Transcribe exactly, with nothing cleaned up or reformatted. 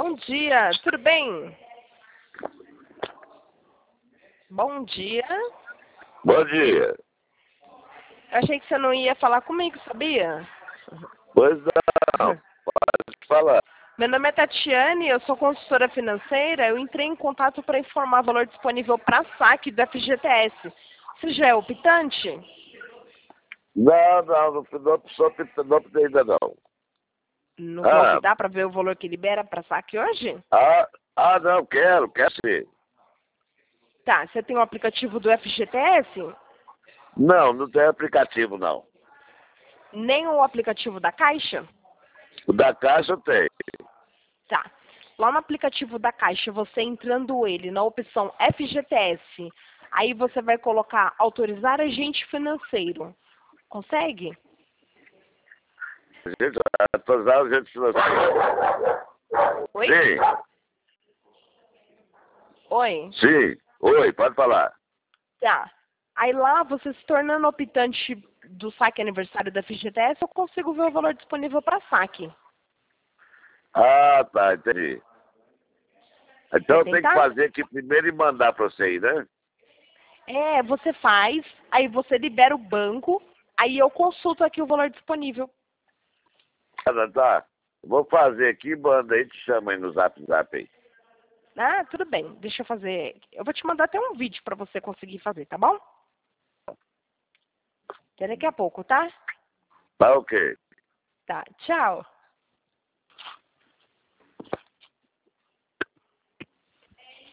Bom dia, tudo bem? Bom dia. Bom dia. Eu achei que você não ia falar comigo, sabia? Pois não, pode falar. Meu nome é Tatiane, eu sou consultora financeira. Eu entrei em contato para informar o valor disponível para saque do F G T S. Você já é optante? Não, não, não, não sou optante, não optei ainda não. Não vai Ah, optar para ver o valor que libera para saque hoje? ah, ah, não, quero, quero sim. Tá, você tem o aplicativo do F G T S? Não, não tem aplicativo não. Nem o aplicativo da Caixa? O da Caixa tem. Tá. Lá no aplicativo da Caixa, você entrando ele na opção F G T S, aí você vai colocar autorizar agente financeiro. Consegue? Gente, atualizar o jeito financeiro. Oi? Sim, Oi? sim. Oi, pode falar. Tá. Aí lá, você se tornando optante do saque aniversário da F G T S, eu consigo ver o valor disponível para saque. Ah, tá, entendi. Então Quer eu tenho que tentar? fazer aqui primeiro e mandar para você aí, né? É, você faz, aí você libera o banco, aí eu consulto aqui o valor disponível. Ah, tá. Vou fazer aqui e manda aí, te chama aí no zap zap aí. Ah, tudo bem. Deixa eu fazer. Eu vou te mandar até um vídeo para você conseguir fazer, tá bom? Até daqui a pouco, tá? Tá ok. Tá. Tchau.